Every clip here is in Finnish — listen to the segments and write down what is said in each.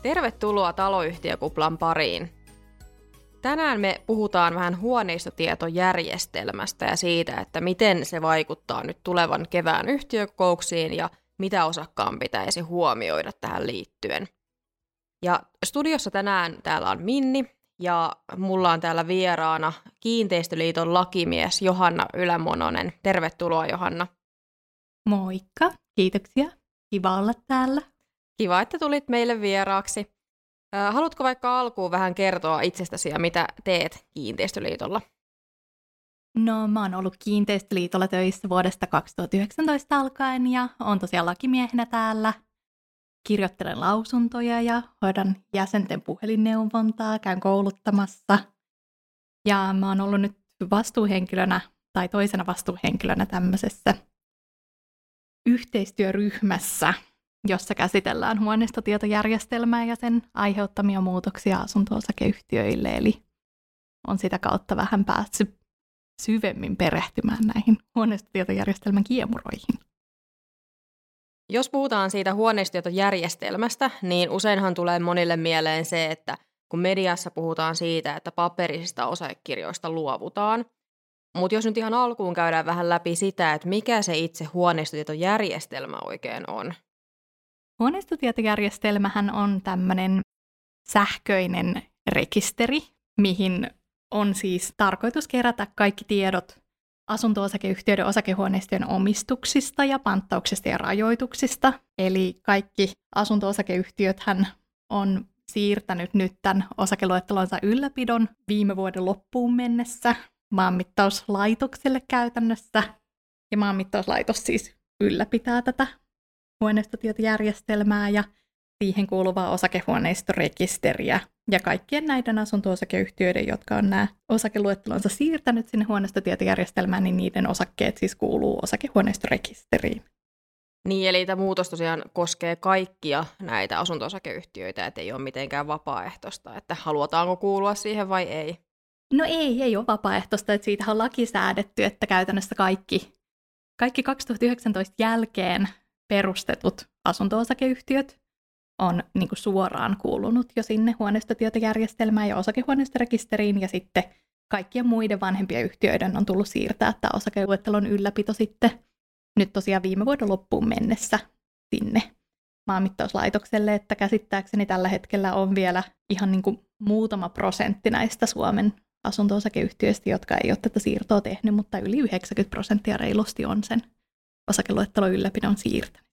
Tervetuloa taloyhtiökuplan pariin. Tänään me puhutaan vähän huoneistotietojärjestelmästä ja siitä, että miten se vaikuttaa nyt tulevan kevään yhtiökokouksiin ja mitä osakkaan pitäisi huomioida tähän liittyen. Ja studiossa tänään täällä on Minni ja mulla on täällä vieraana Kiinteistöliiton lakimies Johanna Ylämononen. Tervetuloa, Johanna. Moikka, kiitoksia. Kiva olla täällä. Kiva, että tulit meille vieraaksi. Haluatko vaikka alkuun vähän kertoa itsestäsi ja mitä teet Kiinteistöliitolla? No, mä oon ollut Kiinteistöliitolla töissä vuodesta 2019 alkaen ja oon tosiaan lakimiehenä täällä. Kirjoittelen lausuntoja ja hoidan jäsenten puhelinneuvontaa, käyn kouluttamassa. Ja mä oon ollut nyt vastuuhenkilönä tai toisena vastuuhenkilönä tämmöisessä yhteistyöryhmässä, jossa käsitellään huoneistotietojärjestelmää ja sen aiheuttamia muutoksia asunto-osakeyhtiöille. Eli on sitä kautta vähän päässyt syvemmin perehtymään näihin huoneistotietojärjestelmän kiemuroihin. Jos puhutaan siitä huoneistotietojärjestelmästä, niin useinhan tulee monille mieleen se, että kun mediassa puhutaan siitä, että paperisista osakekirjoista luovutaan, mutta jos nyt ihan alkuun käydään vähän läpi sitä, että mikä se itse huoneistotietojärjestelmä oikein on. Huoneistotietojärjestelmähän on tämmöinen sähköinen rekisteri, mihin on siis tarkoitus kerätä kaikki tiedot asunto-osakeyhtiöiden osakehuoneistojen omistuksista ja panttauksista ja rajoituksista. Eli kaikki asunto-osakeyhtiöthän on siirtänyt nyt tämän osakeluettelonsa ylläpidon viime vuoden loppuun mennessä maanmittauslaitokselle käytännössä. Ja maanmittauslaitos siis ylläpitää tätä huoneistotietojärjestelmää ja siihen kuuluvaa osakehuoneistorekisteriä. Ja kaikkien näiden asunto-osakeyhtiöiden, jotka on nämä osakeluettelonsa siirtänyt sinne huoneistotietojärjestelmään, niin niiden osakkeet siis kuuluu osakehuoneistorekisteriin. Niin, eli tämä muutos tosiaan koskee kaikkia näitä asunto-osakeyhtiöitä, että ei ole mitenkään vapaaehtoista, että halutaanko kuulua siihen vai ei? No ei ole vapaaehtoista, että siitä on laki säädetty, että käytännössä kaikki 2019 jälkeen perustetut asunto-osakeyhtiöt on niin kuin suoraan kuulunut jo sinne huoneistotietojärjestelmään ja osakehuoneistorekisteriin, ja sitten kaikkien muiden vanhempien yhtiöiden on tullut siirtää tämä osakeluettelon ylläpito sitten nyt tosiaan viime vuoden loppuun mennessä sinne maanmittauslaitokselle, että käsittääkseni tällä hetkellä on vielä ihan niin kuin muutama prosentti näistä Suomen asunto-osakeyhtiöistä, jotka ei ole tätä siirtoa tehnyt, mutta yli 90% reilusti on sen osakeluettelon ylläpidon siirtänyt.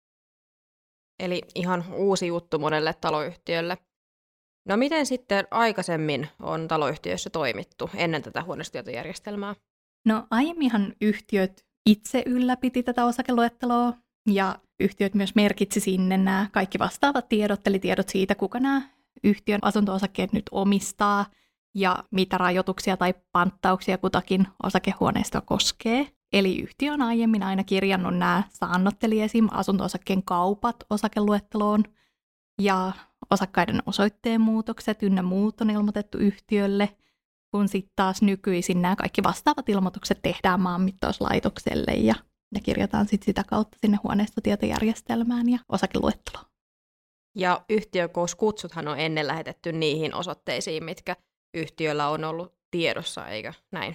Eli ihan uusi juttu monelle taloyhtiölle. No miten sitten aikaisemmin on taloyhtiöissä toimittu ennen tätä huoneistotietojärjestelmää? No aiemminhan yhtiöt itse ylläpiti tätä osakeluetteloa ja yhtiöt myös merkitsi sinne nämä kaikki vastaavat tiedot, eli tiedot siitä, kuka nämä yhtiön asunto-osakkeet nyt omistaa ja mitä rajoituksia tai panttauksia kutakin osakehuoneistoa koskee. Eli yhtiö on aiemmin aina kirjannut nämä saannotteli esim. Asunto-osakkeen kaupat osakeluetteloon ja osakkaiden osoitteen muutokset ynnä muut on ilmoitettu yhtiölle, kun sitten taas nykyisin nämä kaikki vastaavat ilmoitukset tehdään maanmittauslaitokselle ja kirjataan sitten sitä kautta sinne huoneistotietojärjestelmään ja osakeluetteloon. Ja yhtiökokouskutsuthan on ennen lähetetty niihin osoitteisiin, mitkä yhtiöllä on ollut tiedossa, eikö näin?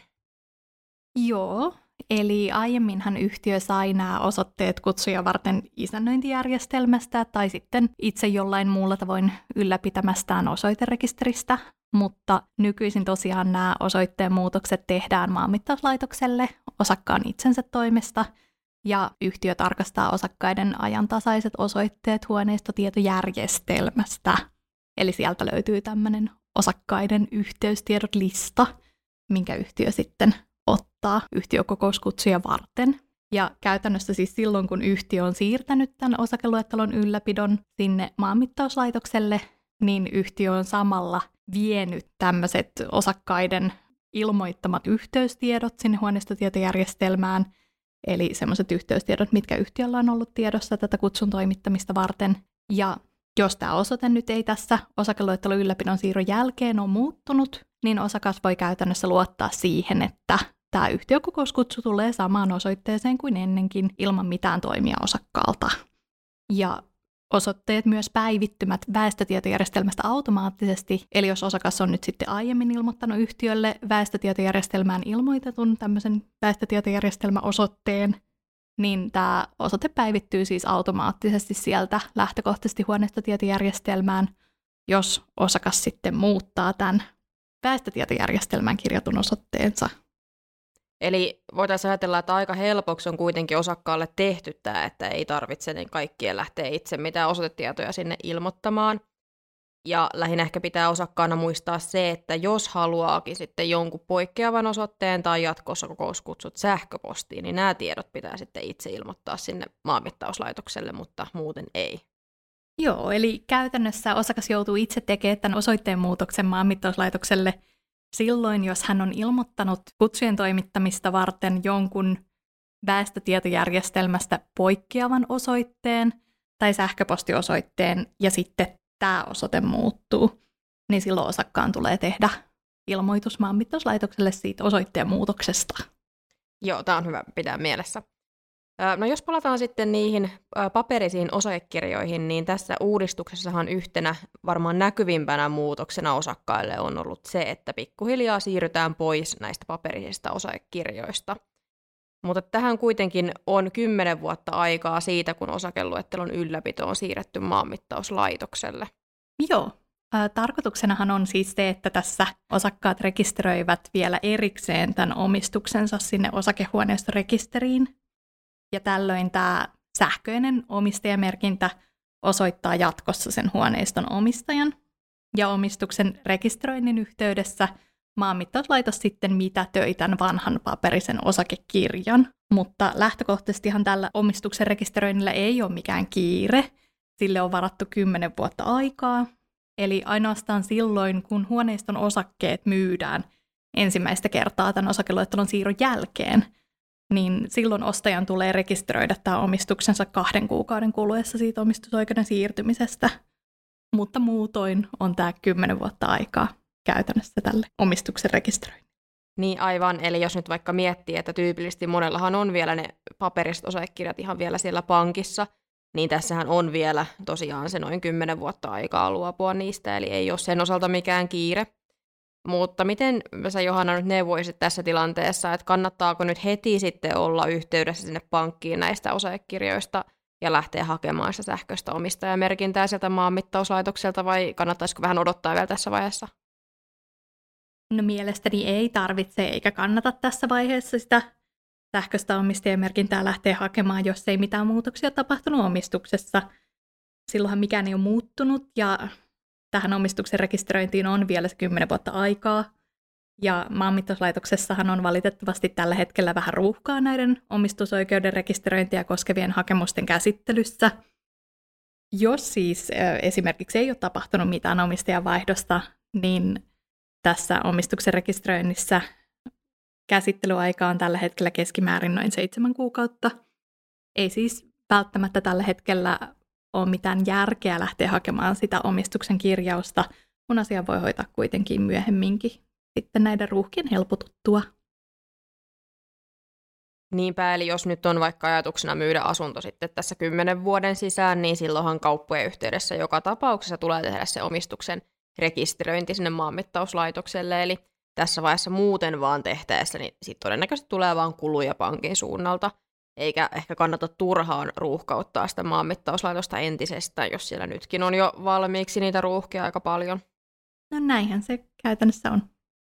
Joo, eli aiemminhan yhtiö sai nämä osoitteet kutsuja varten isännöintijärjestelmästä tai sitten itse jollain muulla tavoin ylläpitämästään osoiterekisteristä, mutta nykyisin tosiaan nämä osoitteen muutokset tehdään maanmittauslaitokselle osakkaan itsensä toimesta ja yhtiö tarkastaa osakkaiden ajantasaiset osoitteet huoneistotietojärjestelmästä. Eli sieltä löytyy tämmöinen osakkaiden yhteystiedot lista, minkä yhtiö sitten ottaa yhtiökokouskutsuja varten. Ja käytännössä siis silloin, kun yhtiö on siirtänyt tämän osakeluettelon ylläpidon sinne maanmittauslaitokselle, niin yhtiö on samalla vienyt tämmöiset osakkaiden ilmoittamat yhteystiedot sinne huoneistotietojärjestelmään, eli semmoiset yhteystiedot, mitkä yhtiöllä on ollut tiedossa tätä kutsun toimittamista varten. Ja jos tämä osoite nyt ei tässä osakeluettelon ylläpidon siirron jälkeen ole muuttunut, niin osakas voi käytännössä luottaa siihen, että tämä yhtiökokouskutsu tulee samaan osoitteeseen kuin ennenkin ilman mitään toimia osakkaalta. Ja osoitteet myös päivittymät väestötietojärjestelmästä automaattisesti, eli jos osakas on nyt sitten aiemmin ilmoittanut yhtiölle väestötietojärjestelmään ilmoitetun tämmöisen väestötietojärjestelmäosoitteen, niin tämä osoite päivittyy siis automaattisesti sieltä lähtökohtaisesti huoneistotietojärjestelmään, jos osakas sitten muuttaa tämän väestötietojärjestelmään kirjatun osoitteensa. Eli voitaisiin ajatella, että aika helpoksi on kuitenkin osakkaalle tehty tämä, että ei tarvitse niin kaikkien lähteä itse mitään osoitetietoja sinne ilmoittamaan. Ja lähinnä ehkä pitää osakkaana muistaa se, että jos haluaakin sitten jonkun poikkeavan osoitteen tai jatkossa kokouskutsut sähköpostiin, niin nämä tiedot pitää sitten itse ilmoittaa sinne maanmittauslaitokselle, mutta muuten ei. Joo, eli käytännössä osakas joutuu itse tekemään tämän osoitteen muutoksen maanmittauslaitokselle silloin, jos hän on ilmoittanut kutsujen toimittamista varten jonkun väestötietojärjestelmästä poikkeavan osoitteen tai sähköpostiosoitteen, ja sitten tämä osoite muuttuu, niin silloin osakkaan tulee tehdä ilmoitus maanmittauslaitokselle siitä osoitteen muutoksesta. Joo, tämä on hyvä pitää mielessä. No jos palataan sitten niihin paperisiin osakekirjoihin, niin tässä uudistuksessahan yhtenä varmaan näkyvimpänä muutoksena osakkaille on ollut se, että pikkuhiljaa siirrytään pois näistä paperisista osakekirjoista. Mutta tähän kuitenkin on 10 vuotta aikaa siitä, kun osakeluettelon ylläpito on siirretty maanmittauslaitokselle. Joo. Tarkoituksenahan on siis se, että tässä osakkaat rekisteröivät vielä erikseen tämän omistuksensa sinne osakehuoneistorekisteriin. Ja tällöin tämä sähköinen omistajamerkintä osoittaa jatkossa sen huoneiston omistajan. Ja omistuksen rekisteröinnin yhteydessä maanmittauslaitos sitten mitätöi tämän vanhan paperisen osakekirjan. Mutta lähtökohtaisestihan tällä omistuksen rekisteröinnillä ei ole mikään kiire. Sille on varattu 10 vuotta aikaa. Eli ainoastaan silloin, kun huoneiston osakkeet myydään ensimmäistä kertaa tämän osakeluettelon siirron jälkeen, niin silloin ostajan tulee rekisteröidä tämä omistuksensa 2 kuukauden kuluessa siitä omistusoikeuden siirtymisestä. Mutta muutoin on tämä 10 vuotta aikaa käytännössä tälle omistuksen rekisteröinnille. Niin aivan, eli jos nyt vaikka miettii, että tyypillisesti monellahan on vielä ne paperiset osakekirjat ihan vielä siellä pankissa, niin tässähän on vielä tosiaan se noin 10 vuotta aikaa luopua niistä, eli ei ole sen osalta mikään kiire. Mutta miten sä, Johanna, nyt neuvoisit tässä tilanteessa, että kannattaako nyt heti sitten olla yhteydessä sinne pankkiin näistä osakekirjoista ja lähteä hakemaan sitä sähköistä omistajamerkintää sieltä maanmittauslaitokselta, vai kannattaisiko vähän odottaa vielä tässä vaiheessa? No mielestäni ei tarvitse eikä kannata tässä vaiheessa sitä sähköistä omistajamerkintää lähteä hakemaan, jos ei mitään muutoksia tapahtunut omistuksessa. Silloinhan mikään ei ole muuttunut ja tähän omistuksen rekisteröintiin on vielä se 10 vuotta aikaa. Ja maanmittauslaitoksessahan on valitettavasti tällä hetkellä vähän ruuhkaa näiden omistusoikeuden rekisteröintiä koskevien hakemusten käsittelyssä. Jos siis esimerkiksi ei ole tapahtunut mitään omistajavaihdosta, niin tässä omistuksen rekisteröinnissä käsittelyaika on tällä hetkellä keskimäärin noin 7 kuukautta. Ei siis välttämättä tällä hetkellä ole mitään järkeä lähteä hakemaan sitä omistuksen kirjausta, kun asia voi hoitaa kuitenkin myöhemminkin sitten näiden ruuhkien helpotuttua. Niinpä, eli jos nyt on vaikka ajatuksena myydä asunto sitten tässä 10 vuoden sisään, niin silloinhan kauppojen yhteydessä joka tapauksessa tulee tehdä se omistuksen rekisteröinti sinne maanmittauslaitokselle, eli tässä vaiheessa muuten vaan tehtäessä, niin sitten todennäköisesti tulee vaan kuluja pankin suunnalta, eikä ehkä kannata turhaan ruuhkauttaa sitä maanmittauslaitosta entisestään, jos siellä nytkin on jo valmiiksi niitä ruuhkia aika paljon. No näinhän se käytännössä on.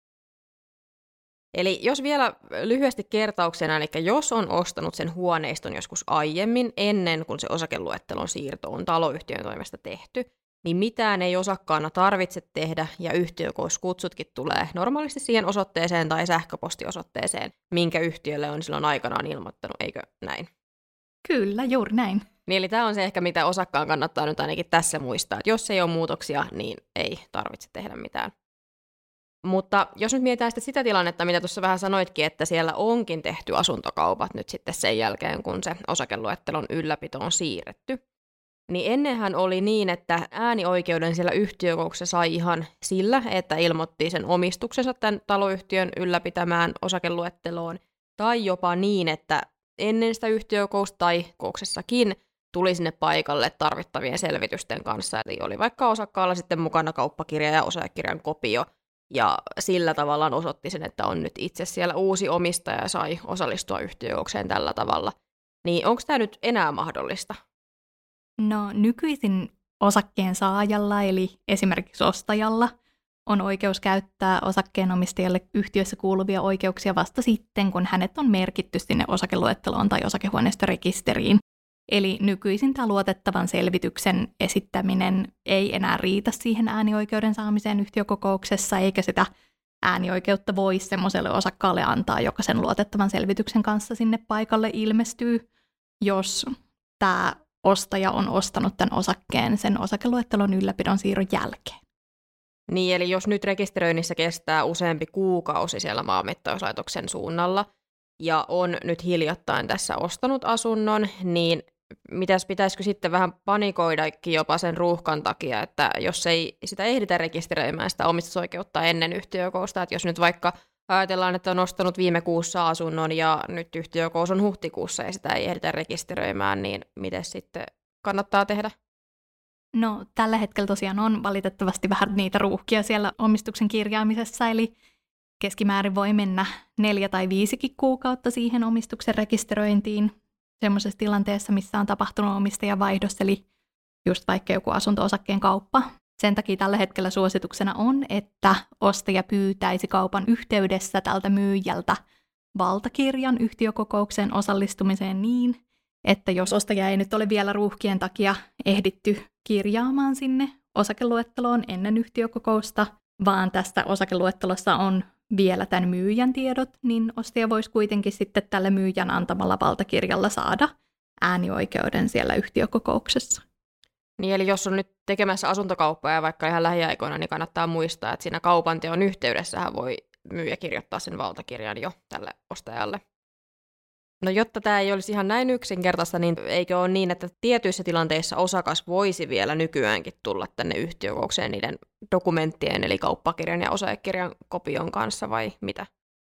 Eli jos vielä lyhyesti kertauksena, eli jos on ostanut sen huoneiston joskus aiemmin, ennen kuin se osakeluettelon siirto on taloyhtiön toimesta tehty, niin mitään ei osakkaana tarvitse tehdä, ja yhtiökokouskutsutkin tulee normaalisti siihen osoitteeseen tai sähköpostiosoitteeseen, minkä yhtiölle on silloin aikanaan ilmoittanut, eikö näin? Kyllä, juuri näin. Niin, eli tämä on se ehkä, mitä osakkaan kannattaa nyt ainakin tässä muistaa, että jos ei ole muutoksia, niin ei tarvitse tehdä mitään. Mutta jos nyt mietitään sitä tilannetta, mitä tuossa vähän sanoitkin, että siellä onkin tehty asuntokaupat nyt sitten sen jälkeen, kun se osakeluettelon ylläpito on siirretty, niin ennenhän oli niin, että äänioikeuden siellä yhtiökokouksessa sai ihan sillä, että ilmoitti sen omistuksensa tämän taloyhtiön ylläpitämään osakeluetteloon, tai jopa niin, että ennen sitä yhtiökokousta tai kokouksessakin tuli sinne paikalle tarvittavien selvitysten kanssa. Eli oli vaikka osakkaalla sitten mukana kauppakirja ja osakirjan kopio, ja sillä tavallaan osoitti sen, että on nyt itse siellä uusi omistaja ja sai osallistua yhtiökokoukseen tällä tavalla. Niin onko tämä nyt enää mahdollista? No nykyisin osakkeen saajalla, eli esimerkiksi ostajalla, on oikeus käyttää osakkeenomistajalle yhtiössä kuuluvia oikeuksia vasta sitten, kun hänet on merkitty sinne osakeluetteloon tai osakehuoneistorekisteriin. Eli nykyisin tämä luotettavan selvityksen esittäminen ei enää riitä siihen äänioikeuden saamiseen yhtiökokouksessa, eikä sitä äänioikeutta voi semmoiselle osakkaalle antaa, joka sen luotettavan selvityksen kanssa sinne paikalle ilmestyy, jos tämä ostaja on ostanut tämän osakkeen sen osakeluettelon ylläpidon siirron jälkeen. Niin, eli jos nyt rekisteröinnissä kestää useampi kuukausi siellä Maanmittauslaitoksen suunnalla ja on nyt hiljattain tässä ostanut asunnon, niin pitäisikö sitten vähän panikoidakin jopa sen ruuhkan takia, että jos ei sitä ehditä rekisteröimään sitä omistusoikeutta ennen yhtiökokousta, että jos nyt vaikka ajatellaan, että on ostanut viime kuussa asunnon ja nyt yhtiökokous on huhtikuussa ja sitä ei ehditä rekisteröimään, niin miten sitten kannattaa tehdä? No tällä hetkellä tosiaan on valitettavasti vähän niitä ruuhkia siellä omistuksen kirjaamisessa, eli keskimäärin voi mennä 4 tai 5 kuukautta siihen omistuksen rekisteröintiin semmoisessa tilanteessa, missä on tapahtunut omistajavaihdos, eli just vaikka joku asunto-osakkeen kauppa. Sen takia tällä hetkellä suosituksena on, että ostaja pyytäisi kaupan yhteydessä tältä myyjältä valtakirjan yhtiökokoukseen osallistumiseen niin, että jos ostaja ei nyt ole vielä ruuhkien takia ehditty kirjaamaan sinne osakeluetteloon ennen yhtiökokousta, vaan tästä osakeluettelossa on vielä tämän myyjän tiedot, niin ostaja voisi kuitenkin sitten tällä myyjän antamalla valtakirjalla saada äänioikeuden siellä yhtiökokouksessa. Niin, eli jos on nyt tekemässä asuntokauppaa ja vaikka ihan lähiaikoina, niin kannattaa muistaa, että siinä kaupanteon yhteydessähän voi myyjä kirjoittaa sen valtakirjan jo tälle ostajalle. No jotta tämä ei olisi ihan näin yksinkertaista, niin eikö ole niin, että tietyissä tilanteissa osakas voisi vielä nykyäänkin tulla tänne yhtiökokoukseen niiden dokumenttien, eli kauppakirjan ja osakekirjan kopion kanssa vai mitä?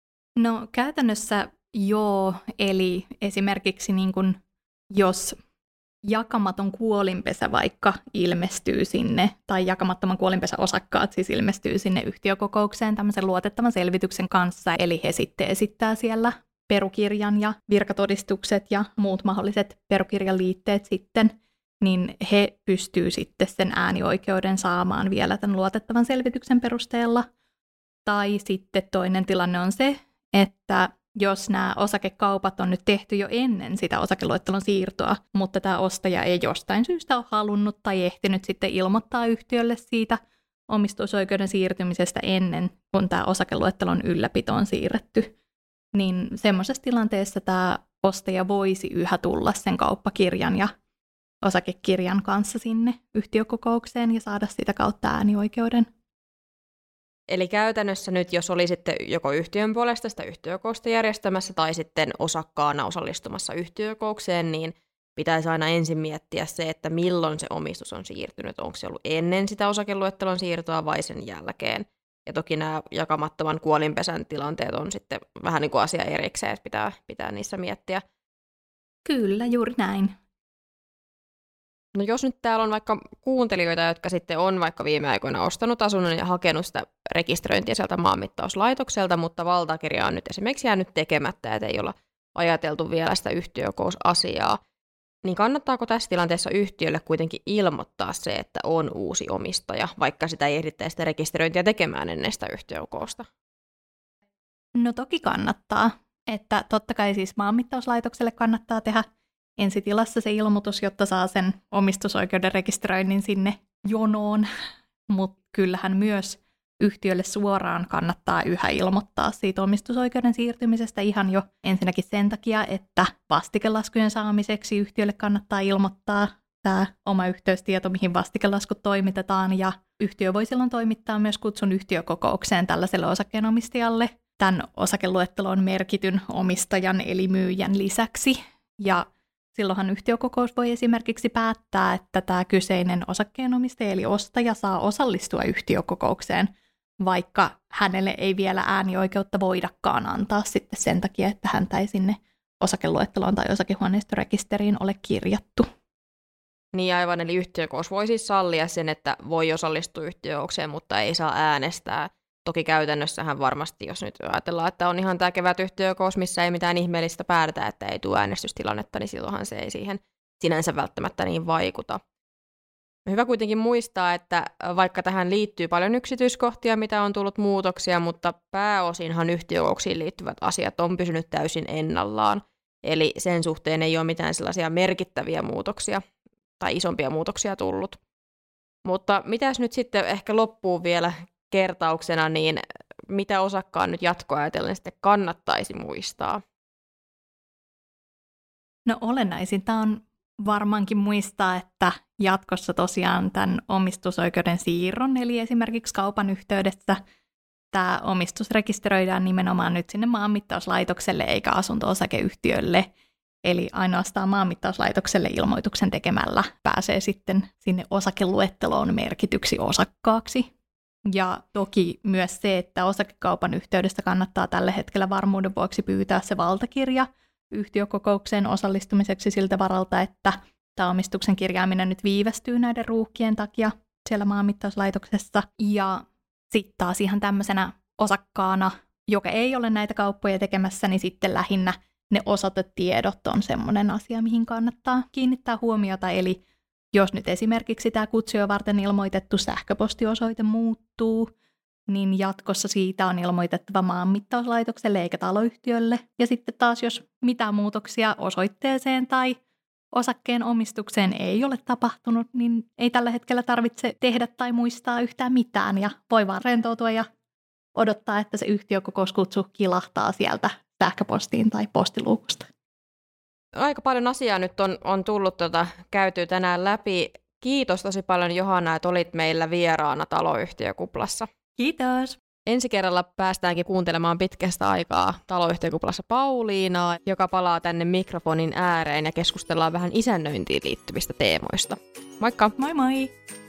No käytännössä joo, eli esimerkiksi niin kun, jos jakamaton kuolinpesä vaikka ilmestyy sinne, tai jakamattoman kuolinpesän osakkaat siis ilmestyy sinne yhtiökokoukseen tämmöisen luotettavan selvityksen kanssa, eli he sitten esittää siellä perukirjan ja virkatodistukset ja muut mahdolliset perukirjan liitteet sitten, niin he pystyy sitten sen äänioikeuden saamaan vielä tämän luotettavan selvityksen perusteella. Tai sitten toinen tilanne on se, että jos nämä osakekaupat on nyt tehty jo ennen sitä osakeluettelon siirtoa, mutta tämä ostaja ei jostain syystä ole halunnut tai ehtinyt sitten ilmoittaa yhtiölle siitä omistusoikeuden siirtymisestä ennen kuin tämä osakeluettelon ylläpito on siirretty, niin semmoisessa tilanteessa tämä ostaja voisi yhä tulla sen kauppakirjan ja osakekirjan kanssa sinne yhtiökokoukseen ja saada sitä kautta äänioikeuden. Eli käytännössä nyt, jos oli sitten joko yhtiön puolesta sitä yhtiökokousta järjestämässä tai sitten osakkaana osallistumassa yhtiökokoukseen, niin pitäisi aina ensin miettiä se, että milloin se omistus on siirtynyt. Onko se ollut ennen sitä osakeluettelon siirtoa vai sen jälkeen. Ja toki nämä jakamattoman kuolinpesän tilanteet on sitten vähän niin kuin asia erikseen, että pitää niissä miettiä. Kyllä, juuri näin. No jos nyt täällä on vaikka kuuntelijoita, jotka sitten on vaikka viime aikoina ostanut asunnon ja hakenut sitä rekisteröintiä sieltä Maanmittauslaitokselta, mutta valtakirja on nyt esimerkiksi jäänyt tekemättä, että ei olla ajateltu vielä sitä yhtiökokousasiaa, niin kannattaako tässä tilanteessa yhtiölle kuitenkin ilmoittaa se, että on uusi omistaja, vaikka sitä ei ehdittäisi sitä rekisteröintiä tekemään ennen sitä yhtiökokousta? No toki kannattaa, että totta kai siis Maanmittauslaitokselle kannattaa tehdä ensitilassa se ilmoitus, jotta saa sen omistusoikeuden rekisteröinnin sinne jonoon, mutta kyllähän myös yhtiölle suoraan kannattaa yhä ilmoittaa siitä omistusoikeuden siirtymisestä ihan jo ensinnäkin sen takia, että vastikelaskujen saamiseksi yhtiölle kannattaa ilmoittaa tämä oma yhteystieto, mihin vastikelaskut toimitetaan, ja yhtiö voi silloin toimittaa myös kutsun yhtiökokoukseen tällaiselle osakkeenomistajalle tämän osakeluetteloon merkityn omistajan eli myyjän lisäksi, ja silloinhan yhtiökokous voi esimerkiksi päättää, että tämä kyseinen osakkeenomistaja eli ostaja saa osallistua yhtiökokoukseen, vaikka hänelle ei vielä äänioikeutta voidakaan antaa sitten sen takia, että häntä ei sinne osakeluetteloon tai osakehuoneistorekisteriin ole kirjattu. Niin aivan, eli yhtiökokous voi siis sallia sen, että voi osallistua yhtiökokoukseen, mutta ei saa äänestää. Toki käytännössähän varmasti, jos nyt ajatellaan, että on ihan tämä kevätyhtiökokous, missä ei mitään ihmeellistä päätä, että ei tule äänestystilannetta, niin silloinhan se ei siihen sinänsä välttämättä niin vaikuta. Hyvä kuitenkin muistaa, että vaikka tähän liittyy paljon yksityiskohtia, mitä on tullut muutoksia, mutta pääosinhan yhtiökokouksiin liittyvät asiat on pysynyt täysin ennallaan. Eli sen suhteen ei ole mitään sellaisia merkittäviä muutoksia tai isompia muutoksia tullut. Mutta mitäs nyt sitten ehkä loppuu vielä kertauksena, niin mitä osakkaan nyt jatkoa ajatellen sitten kannattaisi muistaa? No olennaisinta on varmaankin muistaa, että jatkossa tosiaan tämän omistusoikeuden siirron, eli esimerkiksi kaupan yhteydessä, tämä omistus rekisteröidään nimenomaan nyt sinne maanmittauslaitokselle eikä asunto-osakeyhtiölle. Eli ainoastaan maanmittauslaitokselle ilmoituksen tekemällä pääsee sitten sinne osakeluetteloon merkityksi osakkaaksi. Ja toki myös se, että osakekaupan yhteydessä kannattaa tällä hetkellä varmuuden vuoksi pyytää se valtakirja yhtiökokoukseen osallistumiseksi siltä varalta, että tämä omistuksen kirjaaminen nyt viivästyy näiden ruuhkien takia siellä maanmittauslaitoksessa. Ja sitten taas ihan tämmöisenä osakkaana, joka ei ole näitä kauppoja tekemässä, niin sitten lähinnä ne osoitetiedot on semmoinen asia, mihin kannattaa kiinnittää huomiota. Eli jos nyt esimerkiksi tämä kutsuja varten ilmoitettu sähköpostiosoite muuttuu, niin jatkossa siitä on ilmoitettava maanmittauslaitokselle eikä taloyhtiölle. Ja sitten taas, jos mitään muutoksia osoitteeseen tai osakkeen omistukseen ei ole tapahtunut, niin ei tällä hetkellä tarvitse tehdä tai muistaa yhtään mitään ja voi vaan rentoutua ja odottaa, että se yhtiökokouskutsu kilahtaa sieltä sähköpostiin tai postiluukusta. Aika paljon asiaa nyt on tullut käytyä tänään läpi. Kiitos tosi paljon Johanna, että olit meillä vieraana Taloyhtiökuplassa. Kiitos! Ensi kerralla päästäänkin kuuntelemaan pitkästä aikaa Taloyhtiökuplassa Pauliinaa, joka palaa tänne mikrofonin ääreen ja keskustellaan vähän isännöintiin liittyvistä teemoista. Moikka! Moi moi!